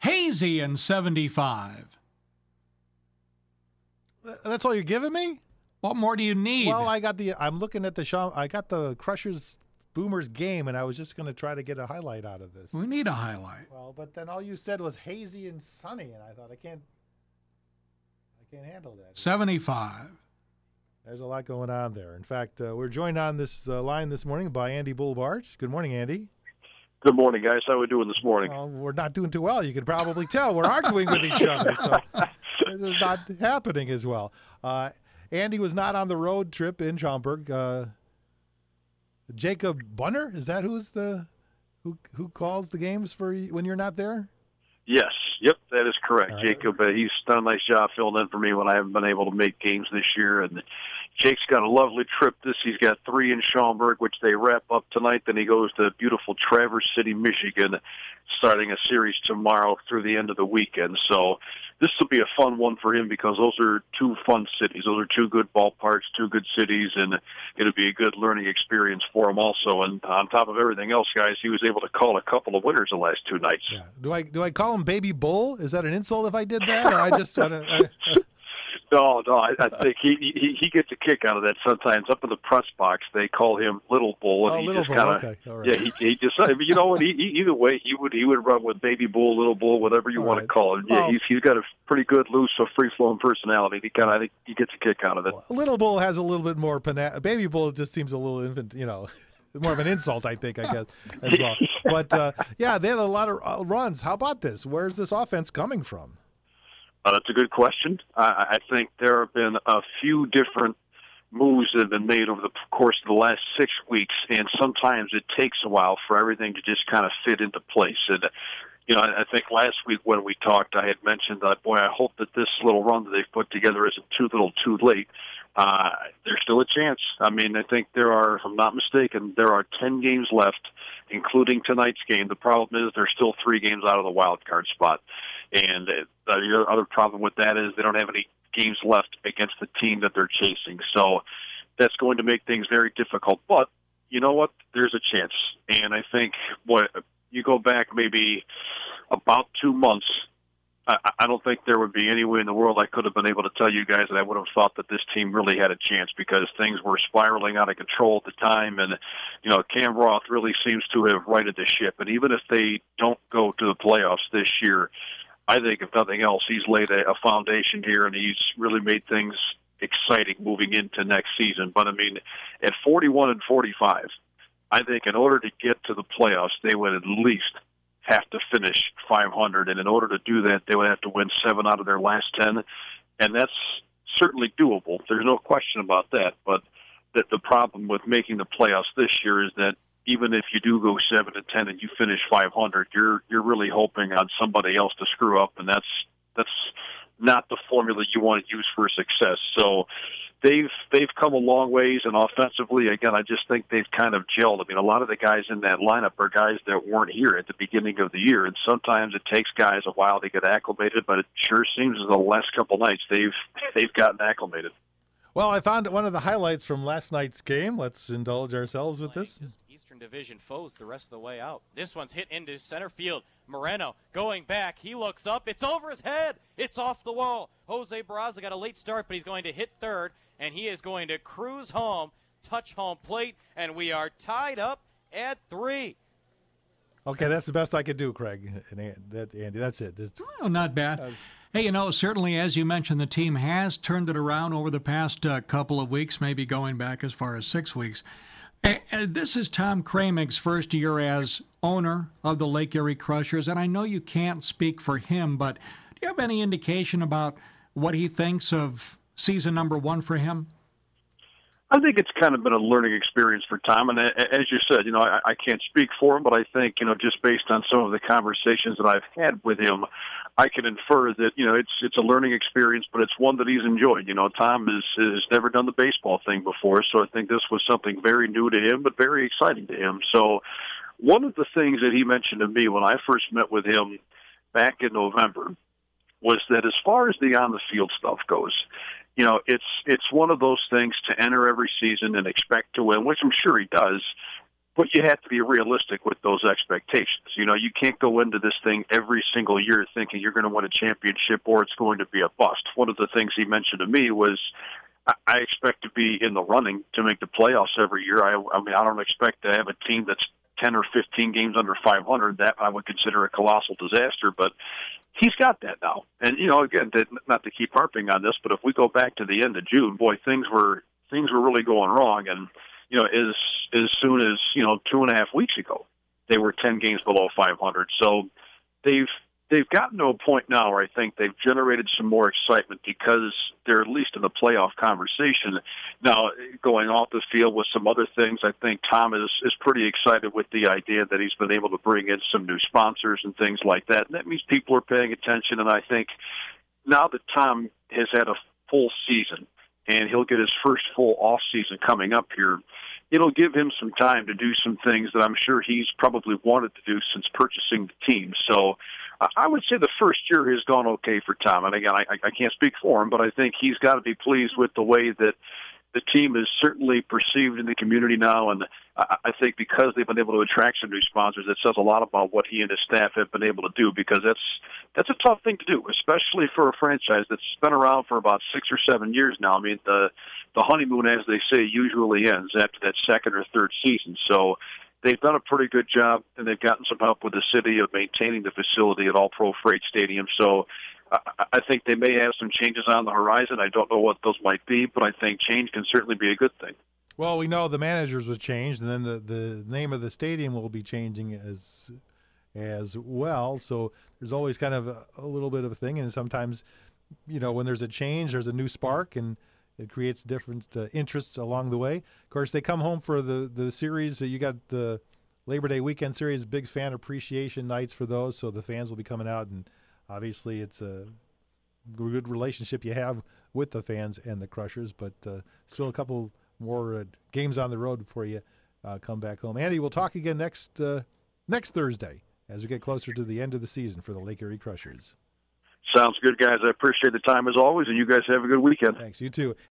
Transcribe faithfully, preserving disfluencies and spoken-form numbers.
hazy and seventy-five. That's all you're giving me? What more do you need? Well, I got the. I'm looking at the show. I got the Crushers Boomers game, and I was just going to try to get a highlight out of this. We need a highlight. Well, but then all you said was hazy and sunny, and I thought I can't. I can't handle that. seventy-five. There's a lot going on there. In fact, uh, we're joined on this uh, line this morning by Andy Bullbarge. Good morning, Andy. Good morning, guys. How are we doing this morning? Well, we're not doing too well. You can probably tell. We're arguing with each other, so this is not happening as well. Uh, Andy was not on the road trip in Schaumburg. Uh, Jacob Bunner, is that who's the who who calls the games for you when you're not there? Yes. Yep, that is correct. All right. Jacob, uh, he's done a nice job filling in for me when I haven't been able to make games this year. And Jake's got a lovely trip. This He's got three in Schaumburg, which they wrap up tonight. Then he goes to beautiful Traverse City, Michigan, starting a series tomorrow through the end of the weekend. So this will be a fun one for him because those are two fun cities. Those are two good ballparks, two good cities, and it'll be a good learning experience for him also. And on top of everything else, guys, he was able to call a couple of winners the last two nights. Yeah. Do I do I call him Baby Bull? Is that an insult if I did that, or I just? I, I, No, no, I, I think he, he he gets a kick out of that sometimes. Up in the press box, they call him Little Bull, and oh, he Little just Bull. kind of Okay. All right. yeah, he, he just you know what? He, he, either way, he would he would run with Baby Bull, Little Bull, whatever you All want right. to call it. Yeah, Well, he's he's got a pretty good, loose, so free flowing personality. He kind of I think he gets a kick out of it. Little Bull has a little bit more pana- Baby Bull just seems a little infant, you know. More of an insult, I think, I guess, as well. But, uh, yeah, they had a lot of uh, runs. How about this? Where's this offense coming from? Uh, that's a good question. I, I think there have been a few different moves that have been made over the course of the last six weeks, and sometimes it takes a while for everything to just kind of fit into place. And, you know, I, I think last week when we talked, I had mentioned that, boy, I hope that this little run that they've put together isn't too little too late. Uh, there's still a chance. I mean, I think there are, if I'm not mistaken, there are ten games left, including tonight's game. The problem is there's still three games out of the wild card spot. And uh, the other problem with that is they don't have any games left against the team that they're chasing. So that's going to make things very difficult. But you know what? There's a chance. And I think what you go back maybe about two months, I, I don't think there would be any way in the world I could have been able to tell you guys that I would have thought that this team really had a chance because things were spiraling out of control at the time. And, you know, Cam Roth really seems to have righted the ship. And even if they don't go to the playoffs this year, I think, if nothing else, he's laid a, a foundation here, and he's really made things exciting moving into next season. But, I mean, at forty-one and forty-five, I think in order to get to the playoffs, they would at least have to finish five hundred, and in order to do that, they would have to win seven out of their last ten, and that's certainly doable. There's no question about that, but that the problem with making the playoffs this year is that even if you do go seven and ten and you finish five hundred, you're you're really hoping on somebody else to screw up, and that's that's not the formula you want to use for success. So they've they've come a long ways, and offensively, again, I just think they've kind of gelled. I mean, a lot of the guys in that lineup are guys that weren't here at the beginning of the year, and sometimes it takes guys a while to get acclimated, but it sure seems as the last couple nights they've they've gotten acclimated. Well, I found one of the highlights from last night's game. Let's indulge ourselves with this. Just Eastern Division foes the rest of the way out. This one's hit into center field. Moreno going back. He looks up. It's over his head. It's off the wall. Jose Barraza got a late start, but he's going to hit third, and he is going to cruise home, touch home plate, and we are tied up at three. Okay, that's the best I could do, Craig. And that, Andy, that's it. That's, Oh, not bad. uh, Hey, you know, certainly, as you mentioned, the team has turned it around over the past uh, couple of weeks, maybe going back as far as six weeks. Uh, uh, this is Tom Kramig's first year as owner of the Lake Erie Crushers, and I know you can't speak for him, but do you have any indication about what he thinks of season number one for him? I think it's kind of been a learning experience for Tom, and as you said, you know, I, I can't speak for him, but I think, you know, just based on some of the conversations that I've had with him, I can infer that, you know, it's it's a learning experience, but it's one that he's enjoyed. You know, Tom has has never done the baseball thing before, so I think this was something very new to him, but very exciting to him. So one of the things that he mentioned to me when I first met with him back in November was that as far as the on-the-field stuff goes, you know, it's it's one of those things to enter every season and expect to win, which I'm sure he does. but you have to be realistic with those expectations. You know, you can't go into this thing every single year thinking you're going to win a championship or it's going to be a bust. One of the things he mentioned to me was, I expect to be in the running to make the playoffs every year. I, I mean, I don't expect to have a team that's ten or fifteen games under five hundred. That I would consider a colossal disaster, but he's got that now. And, you know, again, not to keep harping on this, but if we go back to the end of June, boy, things were things were really going wrong. And, you know, as as soon as, you know, two and a half weeks ago, they were ten games below five hundred. So they've they've gotten to a point now where I think they've generated some more excitement because they're at least in the playoff conversation. Now, going off the field with some other things, I think Tom is, is pretty excited with the idea that he's been able to bring in some new sponsors and things like that. And that means people are paying attention. And I think now that Tom has had a full season and he'll get his first full off season coming up here, it'll give him some time to do some things that I'm sure he's probably wanted to do since purchasing the team. So I would say the first year has gone okay for Tom. And again, I, I can't speak for him, but I think he's got to be pleased with the way that the team is certainly perceived in the community now. And I think because they've been able to attract some new sponsors, it says a lot about what he and his staff have been able to do, because that's that's a tough thing to do, especially for a franchise that's been around for about six or seven years now. I mean, the the honeymoon, as they say, usually ends after that second or third season. So they've done a pretty good job, and they've gotten some help with the city of maintaining the facility at All-Pro Freight Stadium. So uh, I think they may have some changes on the horizon. I don't know what those might be, but I think change can certainly be a good thing. Well, we know the managers was changed, and then the, the name of the stadium will be changing as as well. So there's always kind of a, a little bit of a thing, and sometimes, you know, when there's a change, there's a new spark, and it creates different uh, interests along the way. Of course, they come home for the, the series. You got the Labor Day weekend series, big fan appreciation nights for those, so the fans will be coming out, and obviously it's a good relationship you have with the fans and the Crushers, but uh, still a couple more uh, games on the road before you uh, come back home. Andy, we'll talk again next uh, next Thursday as we get closer to the end of the season for the Lake Erie Crushers. Sounds good, guys. I appreciate the time as always, and you guys have a good weekend. Thanks. You too.